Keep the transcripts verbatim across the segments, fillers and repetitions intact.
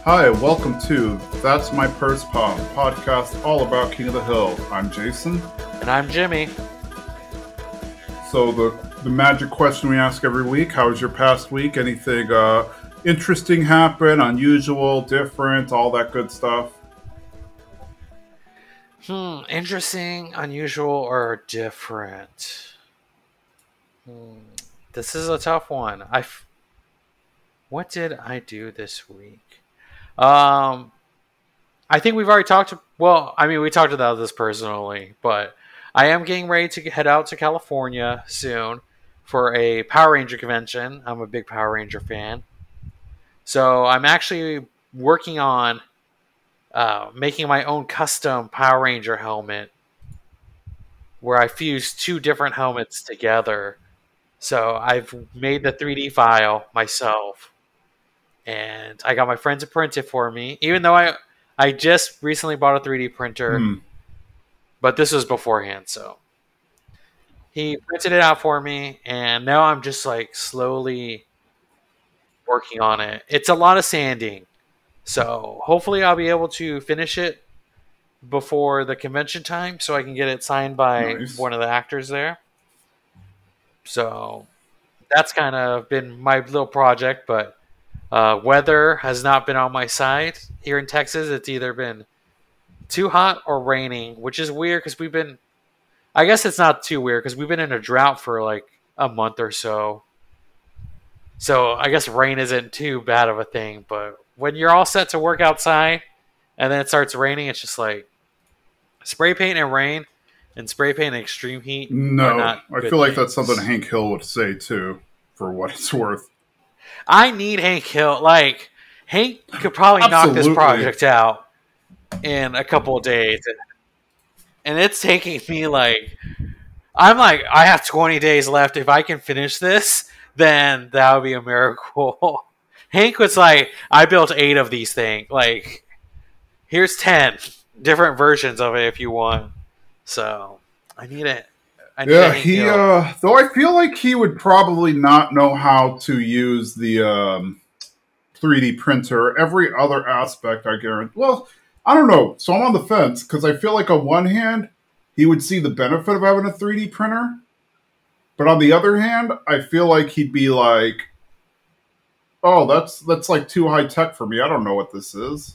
Hi, welcome to That's My Purse Pod, podcast all about King of the Hill. I'm Jason. And I'm Jimmy. So the the magic question we ask every week, how was your past week? Anything uh, interesting happen, unusual, different, all that good stuff? Hmm, interesting, unusual, or different? Hmm, this is a tough one. I f- what did I do this week? Um, I think we've already talked. To, well, I mean, we talked about this personally, but I am getting ready to head out to California soon for a Power Ranger convention. I'm a big Power Ranger fan, so I'm actually working on uh, making my own custom Power Ranger helmet where I fused two different helmets together. So I've made the three D file myself, and I got my friend to print it for me. Even though I I just recently bought a three D printer, Hmm. but this was beforehand, so he printed it out for me, and now I'm just like slowly working on it. It's a lot of sanding, so hopefully I'll be able to finish it before the convention time, so I can get it signed by Nice. one of the actors there. So that's kind of been my little project, but uh, weather has not been on my side here in Texas. It's either been too hot or raining, which is weird because we've been, I guess it's not too weird because we've been in a drought for like a month or so. So I guess rain isn't too bad of a thing, but when you're all set to work outside and then it starts raining, it's just like spray paint and rain and spray paint and extreme heat are No, not I good feel like that's something things. Hank Hill would say too, for what it's worth. I need Hank Hill. Like, Hank could probably knock this Absolutely. project out in a couple of days. And it's taking me like, I'm like, I have twenty days left. If I can finish this, then that would be a miracle. Hank was like, I built eight of these things. Like, here's ten different versions of it if you want. So, I need it. I need a Yeah, Hank he, Hill. uh, though I feel like he would probably not know how to use the, um, three D printer. Every other aspect, I guarantee. Well, I don't know. So I'm on the fence because I feel like on one hand, he would see the benefit of having a three D printer. But on the other hand, I feel like he'd be like, "Oh, that's that's like too high tech for me. I don't know what this is."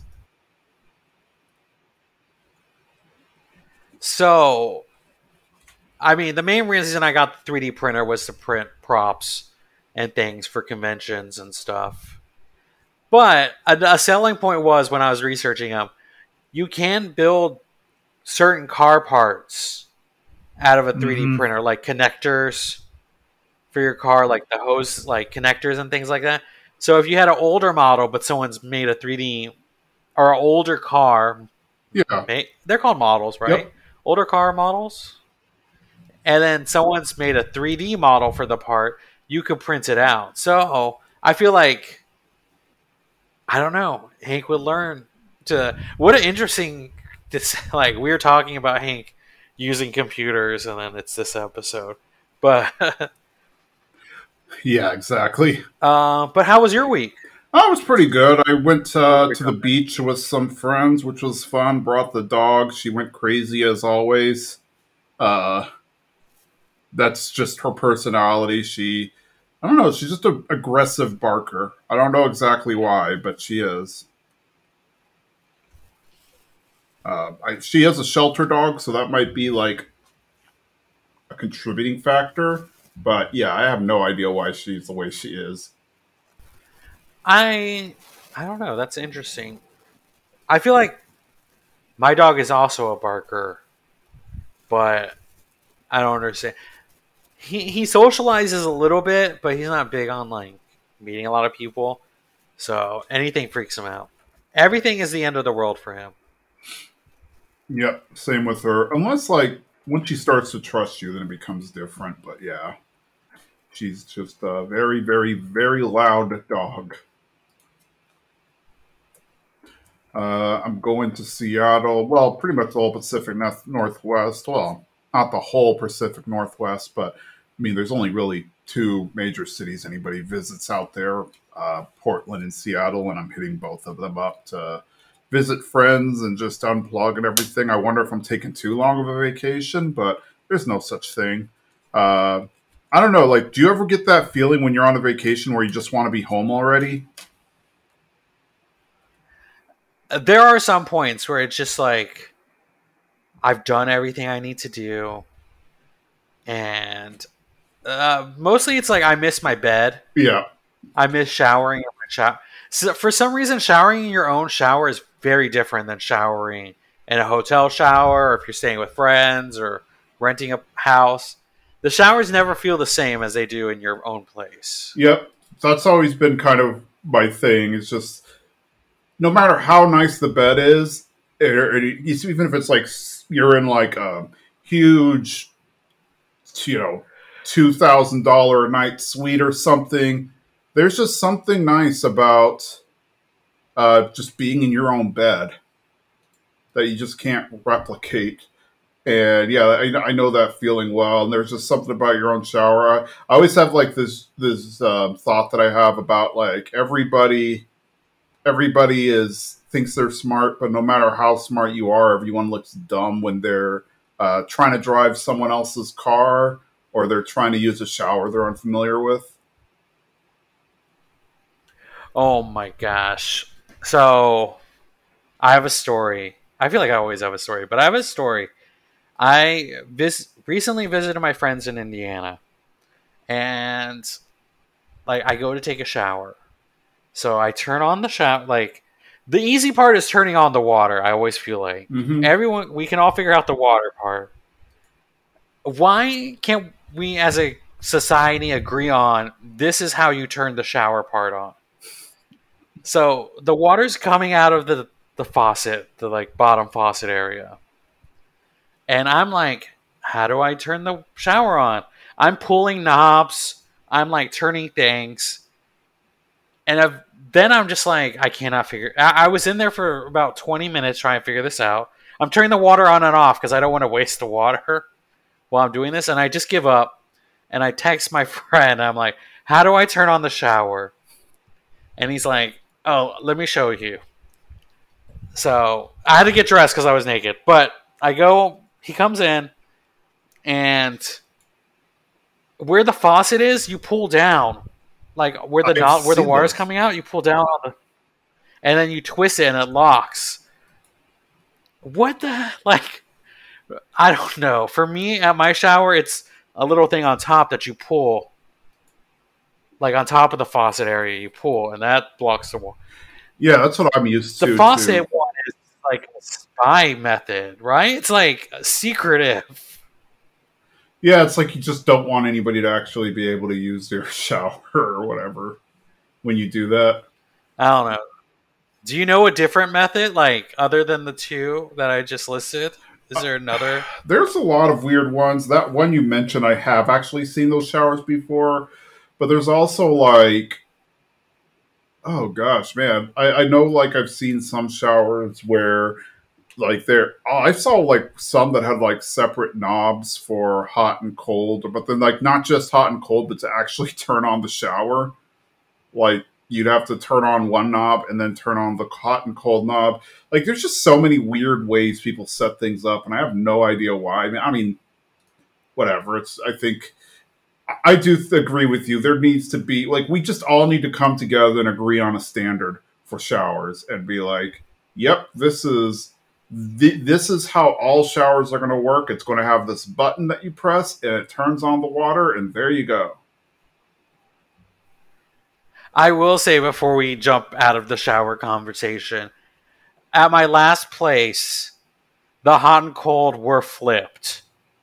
So, I mean, the main reason I got the three D printer was to print props and things for conventions and stuff. But a, a selling point was when I was researching them, you can build certain car parts out of a three D Mm-hmm. printer, like connectors for your car, like the hose, like connectors and things like that. So if you had an older model, but someone's made a three D or an older car, Yeah. they're called models, right? Yep. Older car models, and then someone's made a three D model for the part, you could print it out. So I feel like, I don't know, Hank would learn to. What an interesting, this like we were talking about Hank using computers, and then it's this episode. But Yeah. Exactly. uh, but how was your week? That was pretty good. I went Before uh, we to the jump in? beach with some friends, which was fun. Brought the dog. She went crazy as always. Uh, that's just her personality. She, I don't know. She's just an aggressive barker. I don't know exactly why, but she is. Uh, I, she is a shelter dog, so that might be like a contributing factor. But yeah, I have no idea why she's the way she is. I I don't know. That's interesting. I feel like my dog is also a barker, but I don't understand. He he socializes a little bit, but he's not big on like meeting a lot of people. So anything freaks him out. Everything is the end of the world for him. Yep, same with her. Unless like once she starts to trust you, then it becomes different. But yeah, she's just a very, very, very loud dog. Uh, I'm going to Seattle. Well, pretty much the whole Pacific Northwest. Well, not the whole Pacific Northwest, but mean, there's only really two major cities anybody visits out there, uh, Portland and Seattle, and I'm hitting both of them up to visit friends and just unplug and everything. I wonder if I'm taking too long of a vacation, but there's no such thing. Uh, I don't know. Like, do you ever get that feeling when you're on a vacation where you just want to be home already? There are some points where it's just like I've done everything I need to do, and uh, mostly it's like I miss my bed. Yeah. I miss showering in my shower. So for some reason, showering in your own shower is very different than showering in a hotel shower, or if you're staying with friends or renting a house. The showers never feel the same as they do in your own place. Yep. That's always been kind of my thing. It's just no matter how nice the bed is, or, even if it's like you're in like a huge, you know, two thousand dollar a night suite or something, there's just something nice about uh, just being in your own bed that you just can't replicate. And yeah, I, I know that feeling well. And there's just something about your own shower. I, I always have like this this um, thought that I have about like everybody everybody is thinks they're smart, but no matter how smart you are, everyone looks dumb when they're uh, trying to drive someone else's car or they're trying to use a shower they're unfamiliar with. Oh my gosh. So I have a story. I feel like I always have a story, but I have a story. I vis- recently visited my friends in Indiana, and like I go to take a shower. So I turn on the shower. Like the easy part is turning on the water. I always feel like Mm-hmm. everyone we can all figure out the water part. Why can't we, as a society, agree on this is how you turn the shower part on? So the water's coming out of the the faucet, the like bottom faucet area. And I'm like, how do I turn the shower on? I'm pulling knobs. I'm like turning things. And I've, then I'm just like, I cannot figure. I, I was in there for about twenty minutes trying to figure this out. I'm turning the water on and off because I don't want to waste the water while I'm doing this. And I just give up. And I text my friend. I'm like, how do I turn on the shower? And he's like, oh, let me show you. So I had to get dressed because I was naked. But I go, he comes in, and where the faucet is, you pull down. Like where the no- where the water's this. coming out, you pull down on the, and then you twist it and it locks. What the like? I don't know. For me, at my shower, it's a little thing on top that you pull, like on top of the faucet area, you pull, and that blocks the water. Yeah, that's what I'm used The to faucet too. one is like a spy method, right? It's like secretive. Yeah, it's like you just don't want anybody to actually be able to use their shower or whatever when you do that. I don't know. Do you know a different method, like other than the two that I just listed? Is there another? There's a lot of weird ones. That one you mentioned, I have actually seen those showers before, but there's also like, oh gosh, man, I, I know like I've seen some showers where like there, oh, I saw like some that had like separate knobs for hot and cold, but then like not just hot and cold, but to actually turn on the shower. Like you'd have to turn on one knob and then turn on the hot and cold knob. Like there's just so many weird ways people set things up, and I have no idea why. I mean, I mean, whatever. It's I think I do th- agree with you. There needs to be like we just all need to come together and agree on a standard for showers and be like, yep, this is th- this is how all showers are going to work. It's going to have this button that you press and it turns on the water, and there you go. I will say before we jump out of the shower conversation, at my last place, the hot and cold were flipped.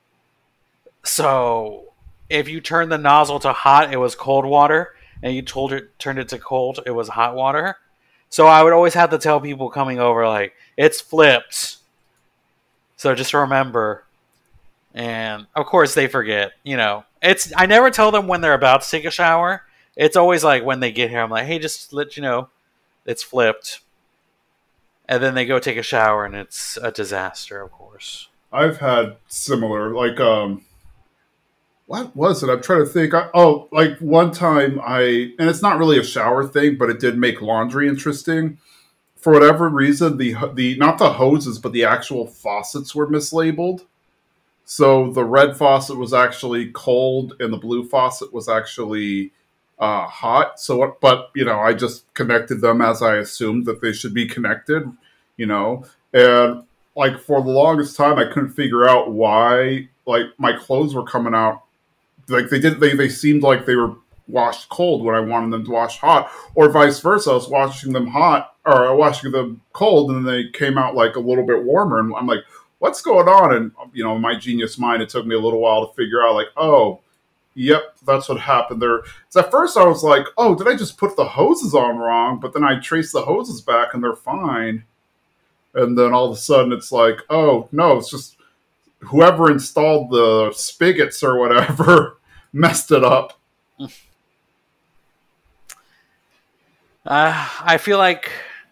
So if you turned the nozzle to hot, it was cold water, and you told it turned it to cold, it was hot water. So I would always have to tell people coming over like it's flipped. So just remember. And of course they forget, you know. It's I never tell them when they're about to take a shower. It's always like when they get here, I'm like, hey, just let you know, it's flipped. And then they go take a shower and it's a disaster, of course. I've had similar like um what was it? I'm trying to think. I, oh, like one time I, and it's not really a shower thing, but it did make laundry interesting. For whatever reason, the the not the hoses, but the actual faucets were mislabeled. So the red faucet was actually cold, and the blue faucet was actually uh, hot. So, what, but you know, I just connected them as I assumed that they should be connected. You know, and like for the longest time, I couldn't figure out why like my clothes were coming out like they did. They they seemed like they were washed cold when I wanted them to wash hot, or vice versa. I was washing them hot or washing them cold, and then they came out like a little bit warmer, and I'm like, what's going on? And you know, my genius mind, it took me a little while to figure out, like, oh, yep, that's what happened there. So at first I was like, oh, did I just put the hoses on wrong? But then I traced the hoses back and they're fine. And then all of a sudden it's like, oh, no, it's just whoever installed the spigots or whatever messed it up. Uh, I feel like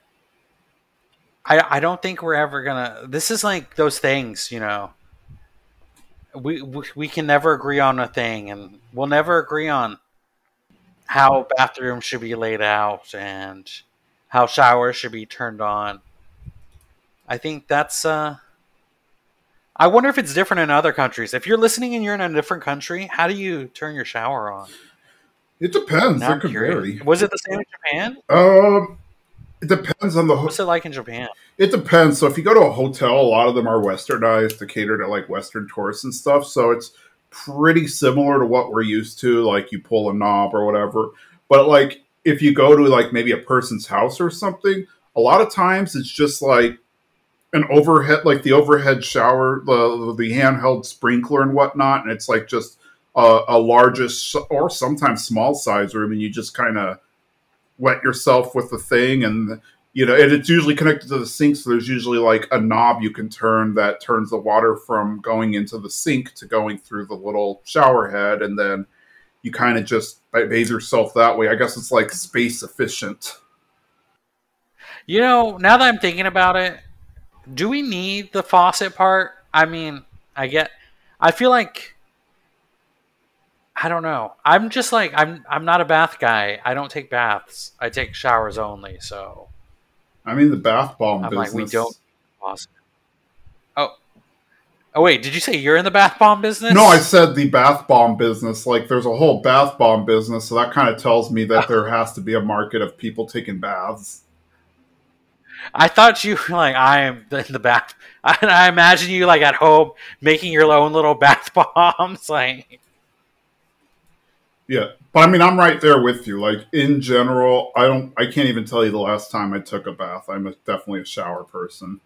I I don't think we're ever gonna. This is like those things, you know. We, we we can never agree on a thing, and we'll never agree on how bathrooms should be laid out and how showers should be turned on. I think that's. Uh, I wonder if it's different in other countries. If you're listening and you're in a different country, how do you turn your shower on? It depends. Now It could curious. vary. Was it the same in Japan? Um, it depends on the. Ho- What's it like in Japan? It depends. So if you go to a hotel, a lot of them are westernized to cater to like Western tourists and stuff. So it's pretty similar to what we're used to. Like you pull a knob or whatever. But like if you go to like maybe a person's house or something, a lot of times it's just like an overhead, like the overhead shower, the the handheld sprinkler and whatnot, and it's like just a, a largest or sometimes small size room, and you just kind of wet yourself with the thing, and you know, and it's usually connected to the sink, so there's usually like a knob you can turn that turns the water from going into the sink to going through the little shower head, and then you kind of just bathe yourself that way. I guess it's like space efficient. You know, now that I'm thinking about it, do we need the faucet part? I mean, I get. I feel like I don't know. I'm just like I'm. I'm not a bath guy. I don't take baths. I take showers only. So I mean, the bath bomb I'm business. like, we don't. Faucet. Oh, oh wait. Did you say you're in the bath bomb business? No, I said the bath bomb business. Like, there's a whole bath bomb business, so that kind of tells me that there has to be a market of people taking baths. I thought you were like, I am in the bath. I, I imagine you like at home making your own little bath bombs. Like, yeah, but I mean, I'm right there with you. Like in general, I don't, I can't even tell you the last time I took a bath. I'm a, definitely a shower person.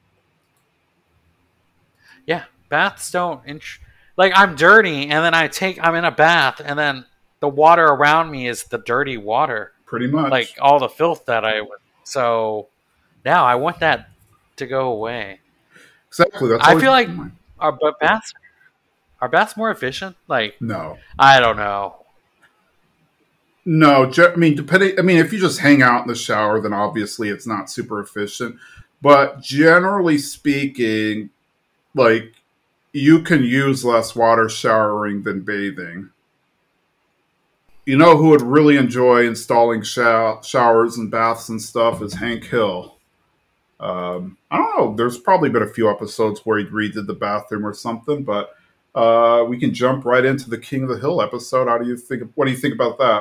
yeah, baths don't. Int- like, I'm dirty, and then I take. I'm in a bath, and then the water around me is the dirty water. Pretty much, Like all the filth that I. So now I want that to go away. Exactly. That's I feel like our but baths are baths more efficient. Like, no, I don't know. no. I mean, depending. I mean, if you just hang out in the shower, then obviously it's not super efficient. But generally speaking, like you can use less water showering than bathing. You know who would really enjoy installing show- showers and baths and stuff is Hank Hill. Um, I don't know. There's probably been a few episodes where he redid the bathroom or something, but uh, we can jump right into the King of the Hill episode. How do you think? What do you think about that?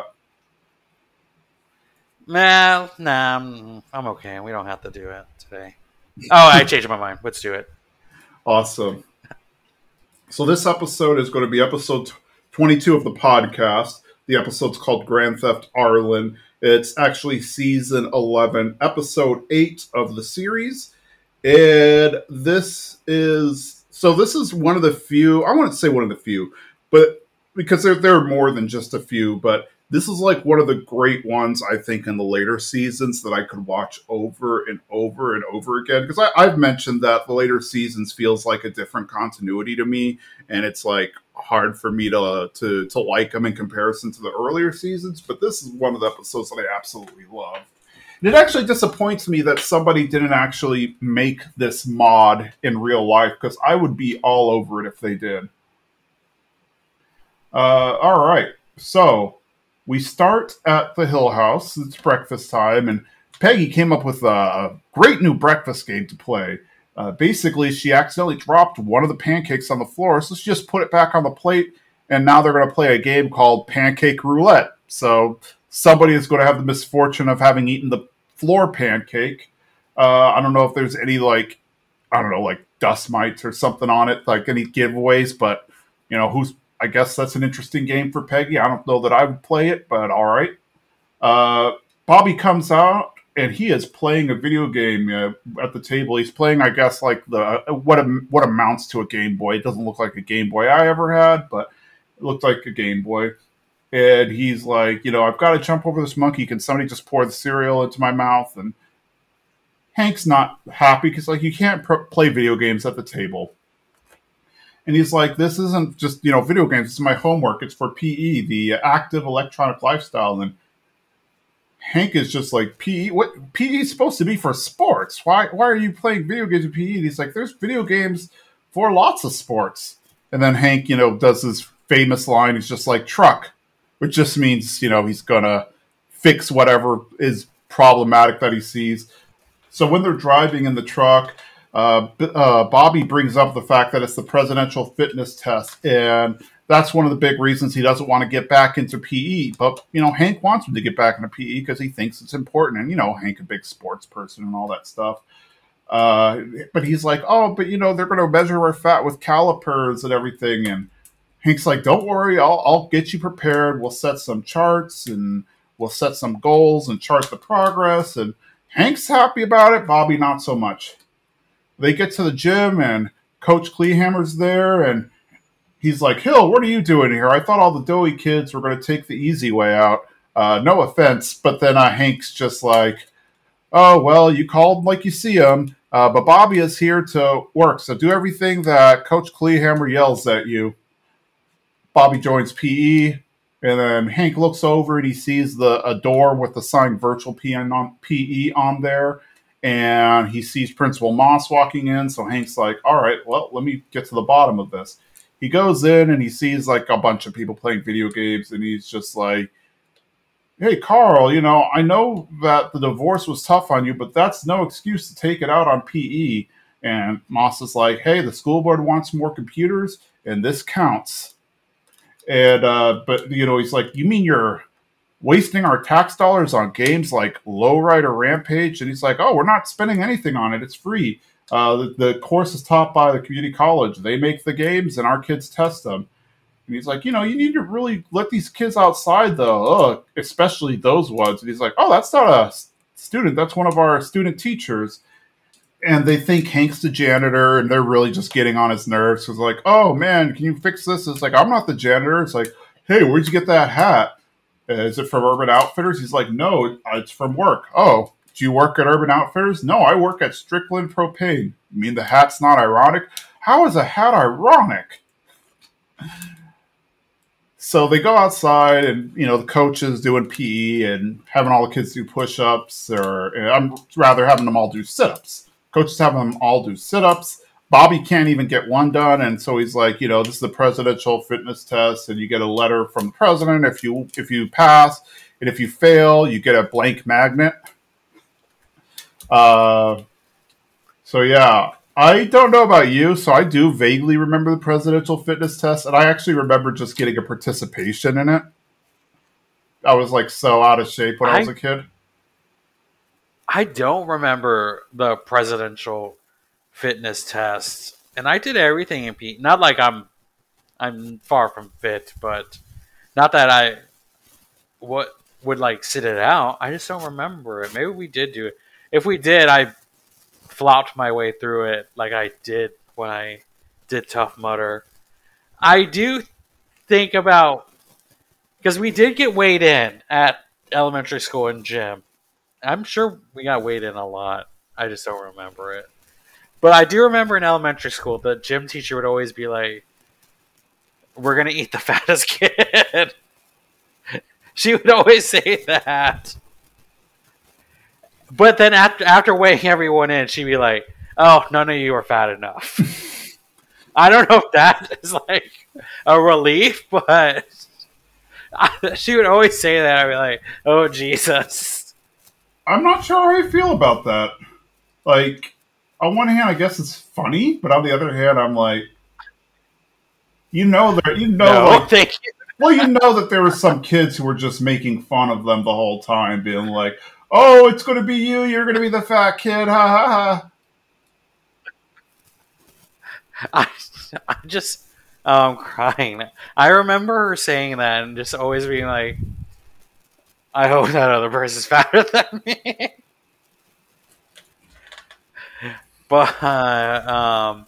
Nah, nah, I'm, I'm okay. We don't have to do it today. Oh, I changed my mind. Let's do it. Awesome. So this episode is going to be episode twenty-two of the podcast. The episode's called Grand Theft Arlen. It's actually season eleven, episode eight of the series. And this is, so this is one of the few, I wouldn't say one of the few, but because there, there are more than just a few, but this is like one of the great ones, I think, in the later seasons that I could watch over and over and over again. Because I've mentioned that the later seasons feels like a different continuity to me, and it's like hard for me to to to like them in comparison to the earlier seasons. But this is one of the episodes that I absolutely love. And it actually disappoints me that somebody didn't actually make this mod in real life, because I would be all over it if they did. Uh, all right. So we start at the Hill House. It's breakfast time, and Peggy came up with a great new breakfast game to play. Uh, basically, she accidentally dropped one of the pancakes on the floor, so she just put it back on the plate, and now they're going to play a game called Pancake Roulette. So somebody is going to have the misfortune of having eaten the floor pancake. Uh, I don't know if there's any, like, I don't know, like dust mites or something on it, like any giveaways, but, you know, who's, I guess that's an interesting game for Peggy. I don't know that I would play it, but all right. Uh, Bobby comes out, and he is playing a video game uh, at the table. He's playing, I guess, like the what what amounts to a Game Boy. It doesn't look like a Game Boy I ever had, but it looked like a Game Boy. And he's like, you know, I've got to jump over this monkey. Can somebody just pour the cereal into my mouth? And Hank's not happy because, like, you can't pr- play video games at the table. And he's like, this isn't just, you know, video games. It's my homework. It's for P E, the active electronic lifestyle. And Hank is just like, P E? What? P E is supposed to be for sports. Why Why are you playing video games with P E? And he's like, there's video games for lots of sports. And then Hank, you know, does his famous line. He's just like, truck, which just means, you know, he's going to fix whatever is problematic that he sees. So when they're driving in the truck, uh, uh, Bobby brings up the fact that it's the presidential fitness test, and that's one of the big reasons he doesn't want to get back into P E. But, you know, Hank wants him to get back into P E because he thinks it's important. And, you know, Hank, a big sports person and all that stuff. Uh, but he's like, oh, but, you know, they're going to measure our fat with calipers and everything. And Hank's like, don't worry, I'll, I'll get you prepared. We'll set some charts and we'll set some goals and chart the progress. And Hank's happy about it. Bobby, not so much. They get to the gym and Coach Kleehammer's there, and he's like, Hill, what are you doing here? I thought all the doughy kids were going to take the easy way out. Uh, no offense, but then uh, Hank's just like, oh, well, you called like you see him, uh, but Bobby is here to work, so do everything that Coach Kleehammer yells at you. Bobby joins P E, and then Hank looks over and he sees the a door with the sign Virtual P E on there. And he sees Principal Moss walking in, so Hank's like, all right, well, let me get to the bottom of this. He goes in and he sees like a bunch of people playing video games, and he's just like, hey, Carl, you know, I know that the divorce was tough on you, but that's no excuse to take it out on P E. And Moss is like, hey, the school board wants more computers, and this counts. And, uh, but, you know, he's like, you mean you're wasting our tax dollars on games like Lowrider Rampage? And he's like, oh, we're not spending anything on it. It's free. Uh, the, the course is taught by the community college. They make the games and our kids test them. And he's like, you know, you need to really let these kids outside, though, Ugh, especially those ones. And he's like, oh, that's not a student. That's one of our student teachers. And they think Hank's the janitor, and they're really just getting on his nerves. So it's like, oh, man, can you fix this? It's like, I'm not the janitor. It's like, hey, where'd you get that hat? Is it from Urban Outfitters? He's like, no, it's from work. Oh, do you work at Urban Outfitters? No, I work at Strickland Propane. You mean the hat's not ironic? How is a hat ironic? So they go outside, and, you know, the coach is doing P E and having all the kids do push-ups, or I'm rather having them all do sit-ups. Coach is having them all do sit-ups. Bobby can't even get one done, and so he's like, you know, this is the presidential fitness test, and you get a letter from the president if you if you pass, and if you fail, you get a blank magnet. Uh, so yeah, I don't know about you, so I do vaguely remember the presidential fitness test, and I actually remember just getting a participation in it. I was like so out of shape when I, I was a kid. I don't remember the presidential fitness tests, and I did everything in P. Not like I'm, I'm far from fit, but not that I, what would like sit it out. I just don't remember it. Maybe we did do it. If we did, I flopped my way through it like I did when I did Tough Mudder. I do think about, because we did get weighed in at elementary school and gym. I'm sure we got weighed in a lot. I just don't remember it. But I do remember in elementary school, the gym teacher would always be like, we're going to eat the fattest kid. She would always say that. But then after after weighing everyone in, she'd be like, oh, none of you are fat enough. I don't know if that is like a relief, but I, she would always say that. I'd be like, "Oh Jesus." I'm not sure how I feel about that. Like, on one hand, I guess it's funny, but on the other hand, I'm like, you know, that you know, No, like, thank you. well, you know that there were some kids who were just making fun of them the whole time, being like, "Oh, it's going to be you. You're going to be the fat kid." Ha ha ha. I, I'm just, oh, I'm crying. I remember her saying that and just always being like, I hope that other person's fatter than me. But, um,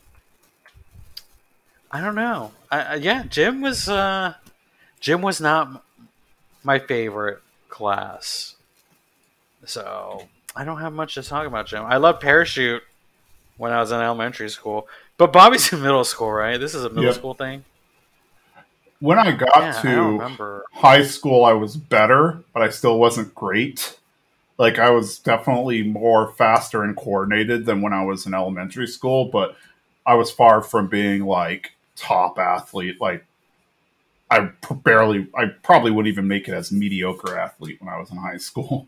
I don't know. I, I, yeah, gym was, uh, gym was not my favorite class. So, I don't have much to talk about gym. I love parachute when I was in elementary school. But Bobby's in middle school, right? This is a middle Yep. school thing? When I got Yeah, I don't to remember. high school, I was better, but I still wasn't great. Like, I was definitely more faster and coordinated than when I was in elementary school, but I was far from being like top athlete. Like, I p- barely, I probably wouldn't even make it as mediocre athlete when I was in high school.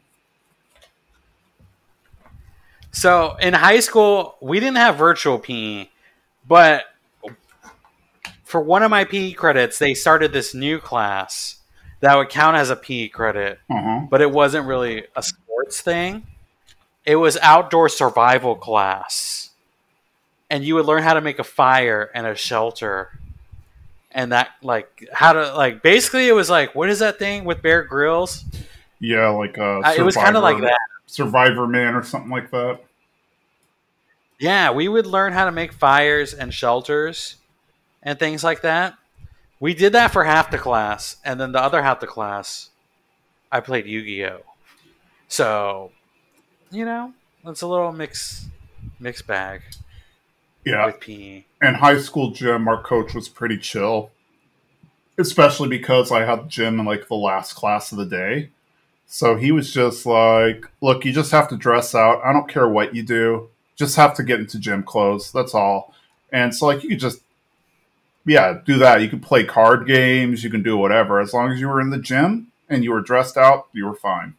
So in high school, we didn't have virtual P E, but for one of my P E credits, they started this new class that would count as a P E credit, Uh-huh. but it wasn't really a sports thing. It was outdoor survival class. And you would learn how to make a fire and a shelter. And that, like, how to, like, basically it was like, what is that thing with Bear Grylls? Yeah, like a Uh, it was kind of like that. Survivor Man or something like that. Yeah, we would learn how to make fires and shelters and things like that. We did that for half the class, and then the other half the class, I played Yu-Gi-Oh. So, you know, it's a little mix, mixed bag Yeah. with P E. In high school gym, our coach was pretty chill, especially because I had gym in like the last class of the day. So he was just like, "Look, you just have to dress out. I don't care what you do. Just have to get into gym clothes. That's all." And so, like, you could just, yeah, do that. You can play card games. You can do whatever. As long as you were in the gym and you were dressed out, you were fine.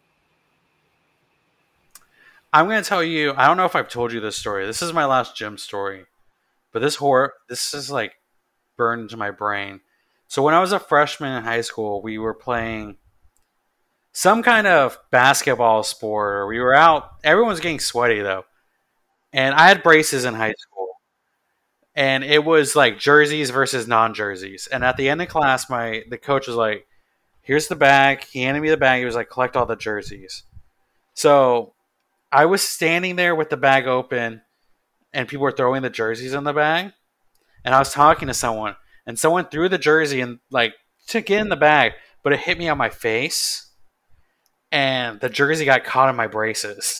I'm going to tell you, I don't know if I've told you this story. This is my last gym story. But this horror, this is like burned into my brain. So when I was a freshman in high school, we were playing some kind of basketball sport, or we were out. Everyone was getting sweaty though, and I had braces in high school, and it was like jerseys versus non-jerseys. And at the end of class, my the coach was like, "Here's the bag." He handed me the bag. He was like, "Collect all the jerseys." So I was standing there with the bag open, and people were throwing the jerseys in the bag. And I was talking to someone, and someone threw the jersey and like took it in the bag, but it hit me on my face, and the jersey got caught in my braces.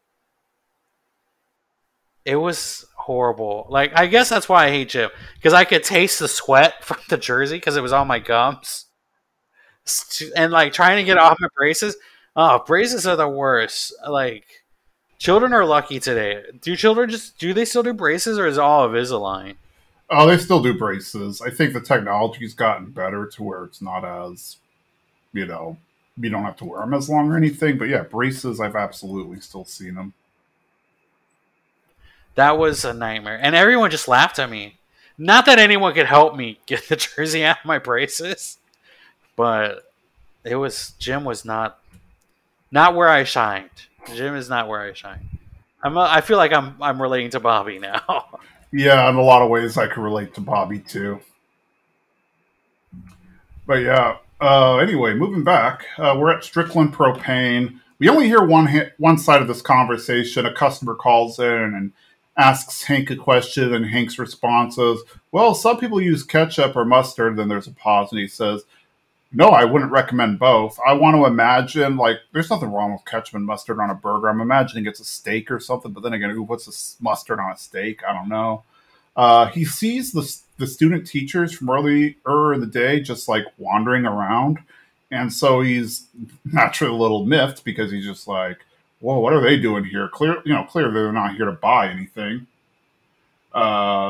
It was horrible. Like, I guess that's why I hate gym, because I could taste the sweat from the jersey because it was on my gums, and like trying to get it off my braces. Oh, braces are the worst. Like, children are lucky today. Do children just do they still do braces, or is it all Invisalign? Oh, they still do braces. I think the technology's gotten better to where it's not as, you know, you don't have to wear them as long or anything. But yeah, braces, I've absolutely still seen them. That was a nightmare. And everyone just laughed at me. Not that anyone could help me get the jersey out of my braces, but it was gym was not not where I shined. Gym is not where I shine. I'm a, I feel like I'm I'm relating to Bobby now. Yeah, in a lot of ways, I can relate to Bobby too. But yeah. Uh, anyway, moving back, uh, we're at Strickland Propane. We only hear one ha- one side of this conversation. A customer calls in and asks Hank a question, and Hank's response is, "Well, some people use ketchup or mustard." Then there's a pause, and he says, "No, I wouldn't recommend both. I want to imagine, like, there's nothing wrong with ketchup and mustard on a burger. I'm imagining it's a steak or something, but then again, who puts a s- mustard on a steak? I don't know." Uh, he sees the the student teachers from earlier in the day just like wandering around, and so he's naturally a little miffed because he's just like, "Whoa, what are they doing here? Clear, you know, clearly they're not here to buy anything." Uh,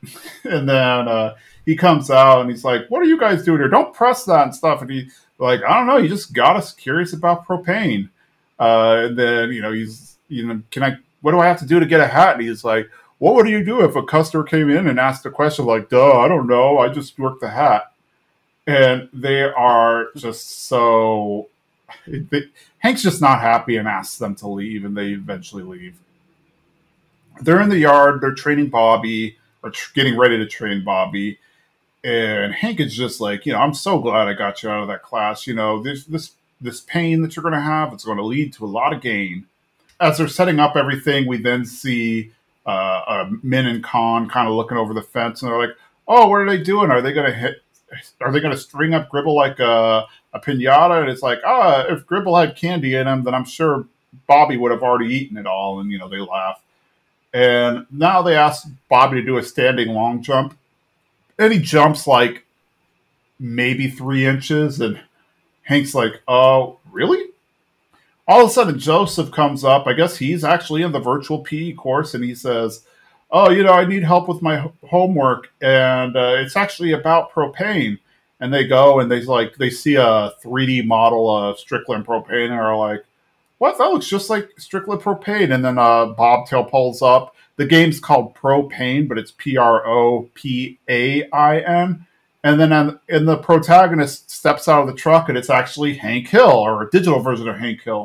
And then uh, he comes out and he's like, "What are you guys doing here? Don't press that and stuff." And he like, "I don't know. You just got us curious about propane." Uh, and then you know he's you know, "Can I? What do I have to do to get a hat?" And he's like, "What would you do if a customer came in and asked a question like, duh, I don't know. I just work the hat." And they are just so. They, Hank's just not happy and asks them to leave, and they eventually leave. They're in the yard. They're training Bobby, or tr- getting ready to train Bobby. And Hank is just like, you know, "I'm so glad I got you out of that class. You know, this this this pain that you're going to have, it's going to lead to a lot of gain." As they're setting up everything, we then see uh, uh, Min and Khan kind of looking over the fence, and they're like, "Oh, what are they doing? Are they going to hit? Are they going to string up Gribble like a, a pinata?" And it's like, "Ah, if Gribble had candy in him, then I'm sure Bobby would have already eaten it all." And you know, they laugh. And now they ask Bobby to do a standing long jump, and he jumps like maybe three inches, and Hank's like, "Oh, really?" All of a sudden, Joseph comes up. I guess he's actually in the virtual P E course, and he says, "Oh, you know, I need help with my homework, and uh, it's actually about propane." And they go and they like they see a three D model of Strickland propane, and are like, "What? That looks just like Strickland propane." And then uh, Bobtail pulls up. The game's called Propane, but it's P R O P A I N. And then um, and the protagonist steps out of the truck, and it's actually Hank Hill, or a digital version of Hank Hill.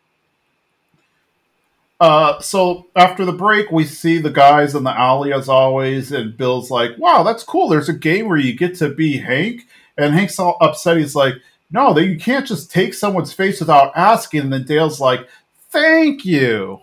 Uh, so after the break, we see the guys in the alley as always, and Bill's like, "Wow, that's cool. There's a game where you get to be Hank." And Hank's all upset. He's like, "No, you can't just take someone's face without asking." And then Dale's like, "Thank you."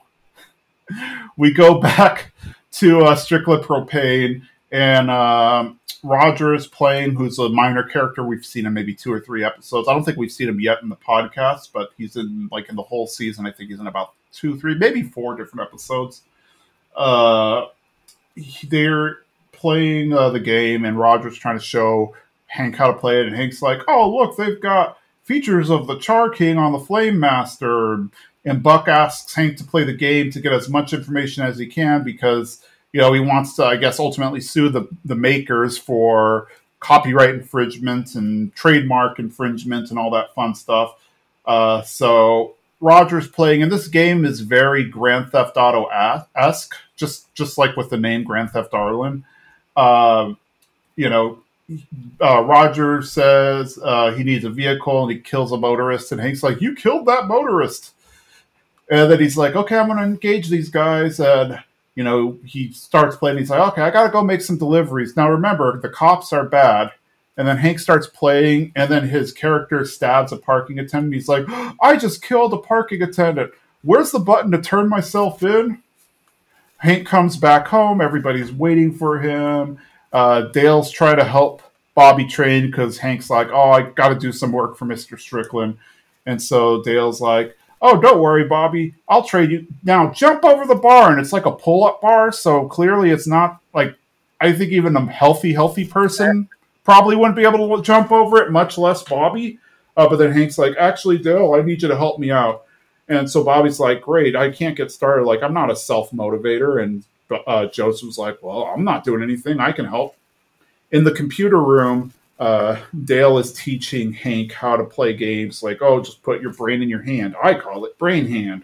We go back to uh, Strickland Propane, and um, Roger is playing, who's a minor character. We've seen him maybe two or three episodes. I don't think we've seen him yet in the podcast, but he's in like in the whole season. I think he's in about two, three, maybe four different episodes. Uh, they're playing uh, the game, and Roger's trying to show Hank how to play it, and Hank's like, "Oh, look, they've got features of the Char King on the Flame Master." And Buck asks Hank to play the game to get as much information as he can because, you know, he wants to, I guess, ultimately sue the, the makers for copyright infringement and trademark infringement and all that fun stuff. Uh, so Roger's playing, and this game is very Grand Theft Auto-esque, just just like with the name Grand Theft Arlen. Uh, you know, uh, Roger says uh, he needs a vehicle, and he kills a motorist, and Hank's like, "You killed that motorist." And then he's like, "Okay, I'm going to engage these guys." And, you know, he starts playing. He's like, "Okay, I got to go make some deliveries." Now, remember, the cops are bad. And then Hank starts playing, and then his character stabs a parking attendant. He's like, "I just killed a parking attendant. Where's the button to turn myself in?" Hank comes back home. Everybody's waiting for him. Uh, Dale's trying to help Bobby train because Hank's like, "Oh, I got to do some work for Mister Strickland." And so Dale's like, "Oh, don't worry, Bobby. I'll trade you. Now jump over the bar." And it's like a pull-up bar, so clearly it's not like, I think even a healthy, healthy person probably wouldn't be able to jump over it, much less Bobby. Uh, but then Hank's like, "Actually, Dale, I need you to help me out." And so Bobby's like, "Great, I can't get started. Like, I'm not a self-motivator." And uh, Joseph's like, "Well, I'm not doing anything. I can help." In the computer room, Uh, Dale is teaching Hank how to play games like, "Oh, just put your brain in your hand." I call it brain hand.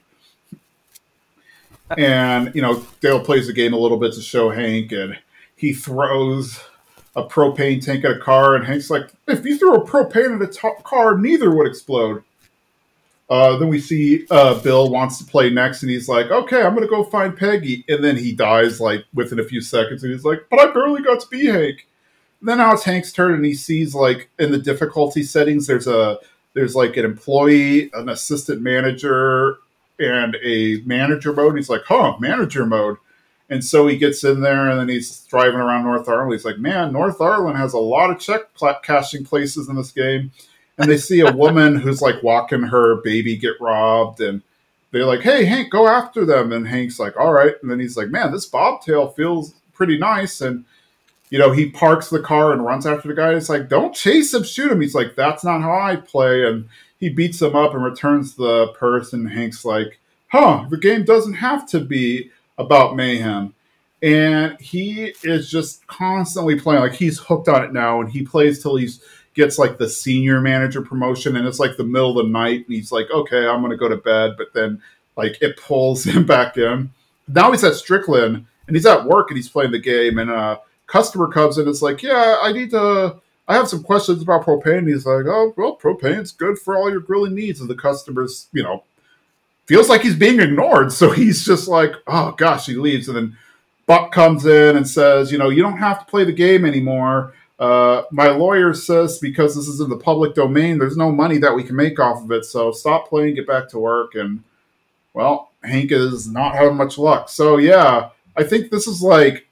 And, you know, Dale plays the game a little bit to show Hank, and he throws a propane tank at a car, and Hank's like, "If you threw a propane at a t- car, neither would explode." Uh, then we see uh, Bill wants to play next, and he's like, "Okay, I'm going to go find Peggy." And then he dies like within a few seconds, and he's like, "But I barely got to be Hank." Then now it's Hank's turn, and he sees like in the difficulty settings, there's a there's like an employee, an assistant manager, and a manager mode. And he's like, "Huh, manager mode." And so he gets in there, and then he's driving around North Arlen. He's like, "Man, North Arlen has a lot of check cashing places in this game." And they see a woman who's like walking her baby get robbed, and they're like, "Hey, Hank, go after them." And Hank's like, "All right." And then he's like, "Man, this bobtail feels pretty nice." And you know, he parks the car and runs after the guy. It's like, "Don't chase him, shoot him." He's like, "That's not how I play." And he beats him up and returns the purse. And Hank's like, "Huh, the game doesn't have to be about mayhem." and he is just constantly playing. Like he's hooked on it now, and he plays till he's gets like the senior manager promotion, and it's like the middle of the night, and he's like, okay, I'm gonna go to bed, but then like it pulls him back in. Now he's at Strickland, and he's at work, and he's playing the game, and a customer comes in, and it's like, yeah, I need to, I have some questions about propane. And he's like, oh, well, propane's good for all your grilling needs, and the customer's, you know, feels like he's being ignored, so he's just like, oh gosh, he leaves, and then Buck comes in and says, you know, you don't have to play the game anymore. Uh, my lawyer says because this is in the public domain, there's no money that we can make off of it. So stop playing, get back to work. And, well, Hank is not having much luck. So, yeah, I think this is like,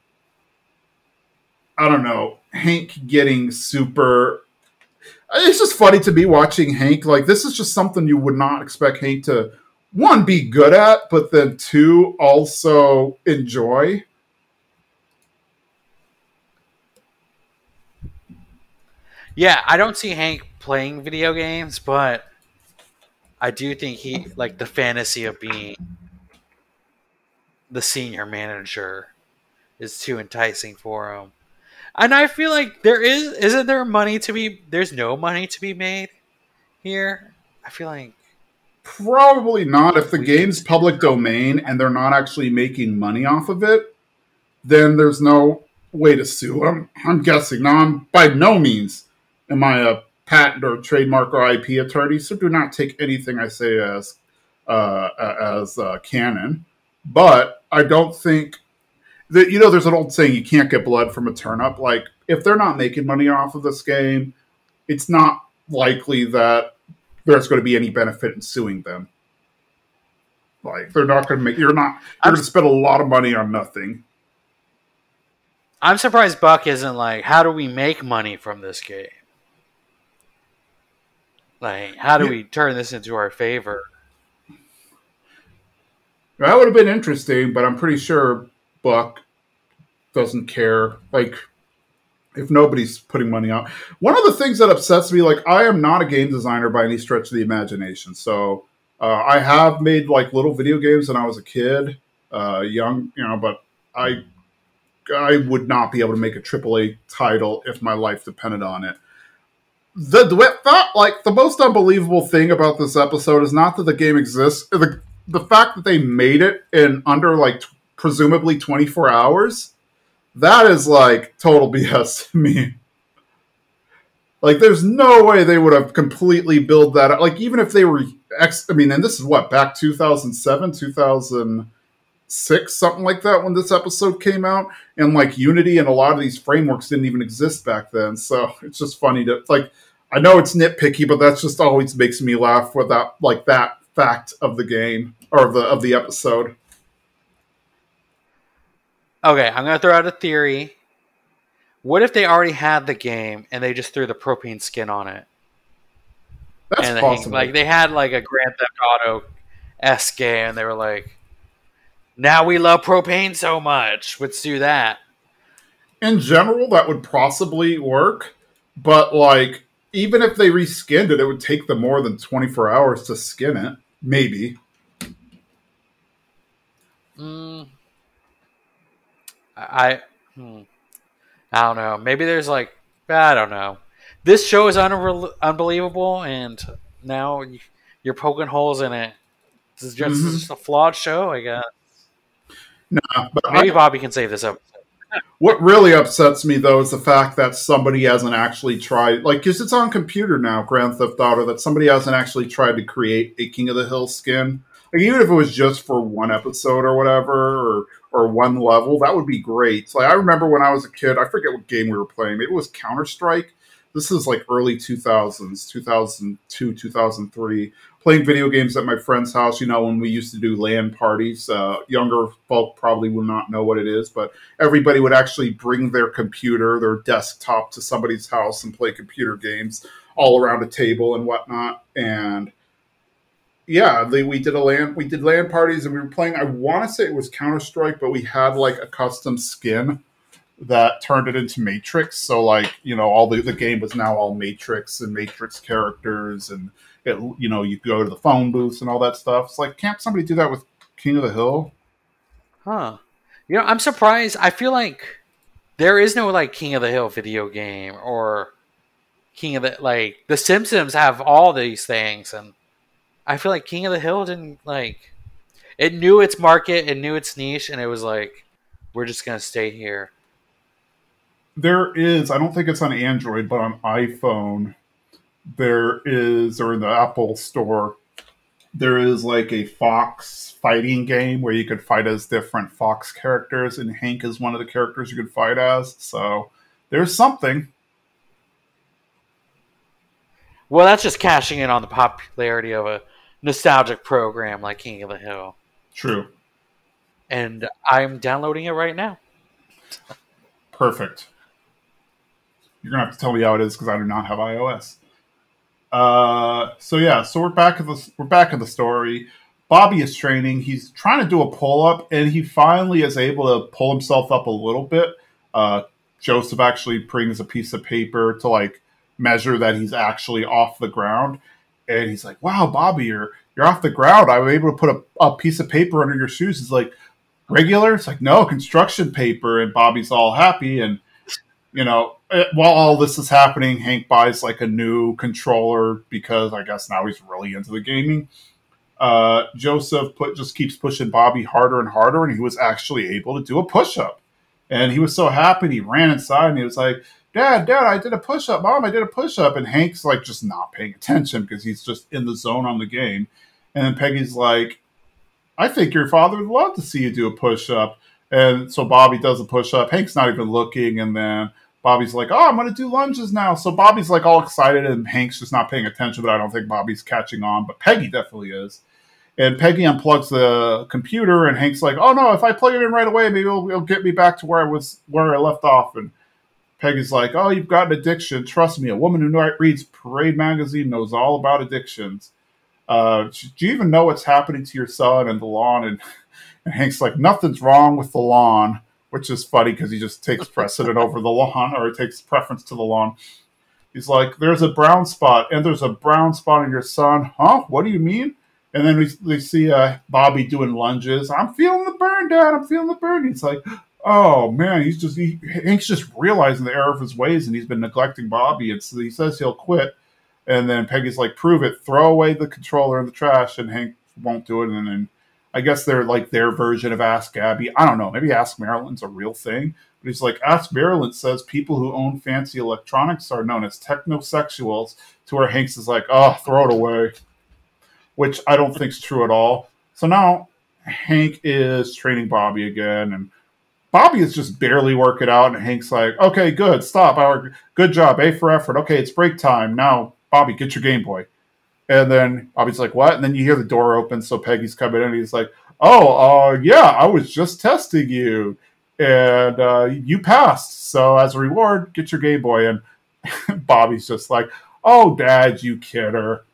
I don't know, Hank getting super... It's just funny to be watching Hank. Like, this is just something you would not expect Hank to, one, be good at, but then two, also enjoy. Yeah, I don't see Hank playing video games, but I do think he like the fantasy of being the senior manager is too enticing for him. And I feel like there is isn't there money to be there's no money to be made here? I feel like probably not. If the game's public domain and they're not actually making money off of it, then there's no way to sue them. I'm guessing. Now, I'm by no means am I a patent or trademark or I P attorney, so do not take anything I say as uh, as uh, canon. But I don't think that, you know, there's an old saying, you can't get blood from a turnip. Like, if they're not making money off of this game, it's not likely that there's going to be any benefit in suing them. Like, they're not going to make, you're not, you're going to spend a lot of money on nothing. I'm surprised Buck isn't like, how do we make money from this game? Like, how do yeah. we turn this into our favor? That would have been interesting, but I'm pretty sure Buck doesn't care. Like, if nobody's putting money out. One of the things that upsets me, like, I am not a game designer by any stretch of the imagination. So uh, I have made like little video games when I was a kid, uh, young, you know, but I I would not be able to make a triple A title if my life depended on it. The, the thought, like, the most unbelievable thing about this episode is not that the game exists. The, the fact that they made it in under, like, t- presumably twenty-four hours, that is, like, total B S to me. Like, there's no way they would have completely built that up. Like, even if they were, ex- I mean, and this is what, back two thousand seven, two thousand six, something like that when this episode came out. And, like, Unity and a lot of these frameworks didn't even exist back then. So it's just funny to, like, I know it's nitpicky, but that's just always makes me laugh with that, like, that fact of the game, or of the, of the episode. Okay, I'm going to throw out a theory. What if they already had the game and they just threw the propane skin on it? That's and possible. They, like, they had, like, a Grand Theft Auto-esque game, and they were like, now we love propane so much. Let's do that. In general, that would possibly work. But, like, even if they reskinned it, it would take them more than twenty-four hours to skin it. Maybe. Mm, I, hmm, I don't know. Maybe there's, like, I don't know. This show is unre- unbelievable, and now you're poking holes in it. This is just, mm-hmm. this is just a flawed show, I guess. No, but maybe I, Bobby can save this up. What really upsets me, though, is the fact that somebody hasn't actually tried, like, because it's on computer now, Grand Theft Auto, that somebody hasn't actually tried to create a King of the Hill skin. Like, even if it was just for one episode or whatever, or or one level, that would be great. Like, I remember when I was a kid, I forget what game we were playing. Maybe it was Counter-Strike. This is like early two thousands, two thousand two, two thousand three. Playing video games at my friend's house, you know, when we used to do LAN parties. Uh, younger folk probably will not know what it is, but everybody would actually bring their computer, their desktop to somebody's house and play computer games all around a table and whatnot. And yeah, they, we did a LAN, we did LAN parties, and we were playing, I want to say it was Counter-Strike, but we had like a custom skin that turned it into Matrix. So, like, you know, all the, the game was now all Matrix and Matrix characters, and it, you know, you go to the phone booths and all that stuff. It's like, can't somebody do that with King of the Hill? Huh. You know, I'm surprised. I feel like there is no like King of the Hill video game or King of the like the Simpsons have all these things, and I feel like King of the Hill didn't like it knew its market, it knew its niche, and it was like, we're just gonna stay here. There is, I don't think it's on Android, but on iPhone, there is, or in the Apple Store, there is like a Fox fighting game where you could fight as different Fox characters, and Hank is one of the characters you could fight as. So there's something. Well, that's just cashing in on the popularity of a nostalgic program like King of the Hill. True. And I'm downloading it right now. Perfect. You're gonna have to tell me how it is because I do not have iOS. Uh, so yeah, so we're back at the we're back at the story. Bobby is training. He's trying to do a pull up, and he finally is able to pull himself up a little bit. Uh, Joseph actually brings a piece of paper to like measure that he's actually off the ground, and he's like, "Wow, Bobby, you're you're off the ground. I was able to put a, a piece of paper under your shoes." He's like, "Regular?" It's like, "No, construction paper." And Bobby's all happy, and you know, while all this is happening, Hank buys like a new controller because I guess now he's really into the gaming. Uh, Joseph put just keeps pushing Bobby harder and harder, and he was actually able to do a push-up. And he was so happy, he ran inside and he was like, Dad, Dad, I did a push-up. Mom, I did a push-up. And Hank's like just not paying attention because he's just in the zone on the game. And then Peggy's like, I think your father would love to see you do a push-up. And so Bobby does a push-up. Hank's not even looking, and then Bobby's like, oh, I'm going to do lunges now. So Bobby's like all excited, and Hank's just not paying attention, but I don't think Bobby's catching on. But Peggy definitely is. And Peggy unplugs the computer, and Hank's like, oh, no, if I plug it in right away, maybe it'll, it'll get me back to where I was, where I left off. And Peggy's like, oh, you've got an addiction. Trust me, a woman who reads Parade magazine knows all about addictions. Uh, do you even know what's happening to your son and the lawn? And, and Hank's like, nothing's wrong with the lawn. Which is funny because he just takes precedent over the lawn, or takes preference to the lawn. He's like, there's a brown spot, and there's a brown spot in your son. Huh? What do you mean? And then we, we see uh, Bobby doing lunges. I'm feeling the burn, Dad. I'm feeling the burn. He's like, oh, man. He's just, he, Hank's just realizing the error of his ways, and he's been neglecting Bobby. And so he says he'll quit. And then Peggy's like, prove it. Throw away the controller in the trash. And Hank won't do it. And then I guess they're like their version of Ask Abby. I don't know. Maybe Ask Marilyn's a real thing. But he's like, Ask Marilyn says people who own fancy electronics are known as technosexuals, to where Hanks is like, oh, throw it away. Which I don't think is true at all. So now Hank is training Bobby again. And Bobby is just barely working out. And Hank's like, okay, good. Stop. Our, good job. A for effort. Okay, it's break time. Now, Bobby, get your Game Boy. And then Bobby's like, what? And then you hear the door open, so Peggy's coming in, and he's like, oh, uh, yeah, I was just testing you. And uh, you passed. So as a reward, get your Game Boy. And Bobby's just like, oh, Dad, you kidder.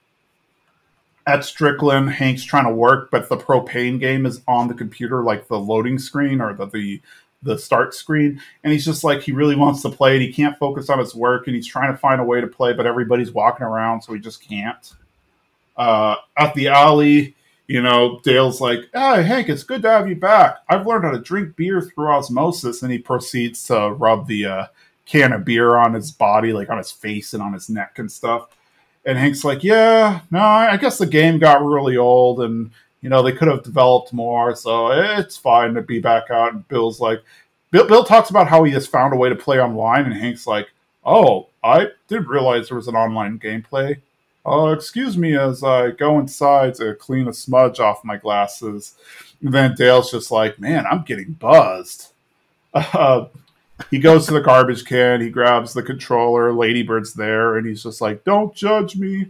At Strickland, Hank's trying to work, but the propane game is on the computer, like the loading screen or the, the the start screen. And he's just like, he really wants to play, and he can't focus on his work, and he's trying to find a way to play, but everybody's walking around, so he just can't. Uh, at the alley, you know, Dale's like, hey, Hank, it's good to have you back. I've learned how to drink beer through osmosis. And he proceeds to rub the uh, can of beer on his body, like on his face and on his neck and stuff. And Hank's like, yeah, no, I guess the game got really old, and, you know, they could have developed more, so it's fine to be back out. And Bill's like, Bill, Bill talks about how he has found a way to play online, and Hank's like, oh, I didn't realize there was an online gameplay. Uh, excuse me as I go inside to clean a smudge off my glasses. And then Dale's just like, man, I'm getting buzzed. Uh, he goes to the garbage can. He grabs the controller. Ladybird's there. And he's just like, don't judge me.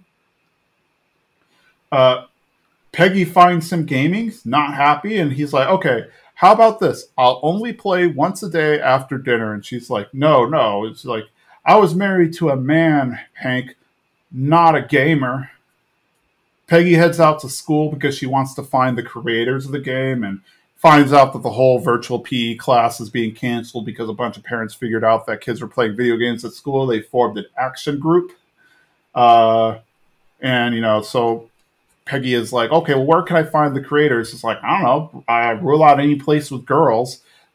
Uh, Peggy finds him gaming, not happy. And he's like, okay, how about this? I'll only play once a day after dinner. And she's like, no, no. It's like, I was married to a man, Hank, not a gamer. Peggy heads out to school because she wants to find the creators of the game, and finds out that the whole virtual P E class is being canceled because a bunch of parents figured out that kids were playing video games at school. They formed an action group. Uh, and, you know, so Peggy is like, okay, well, where can I find the creators? It's like, I don't know. I rule out any place with girls.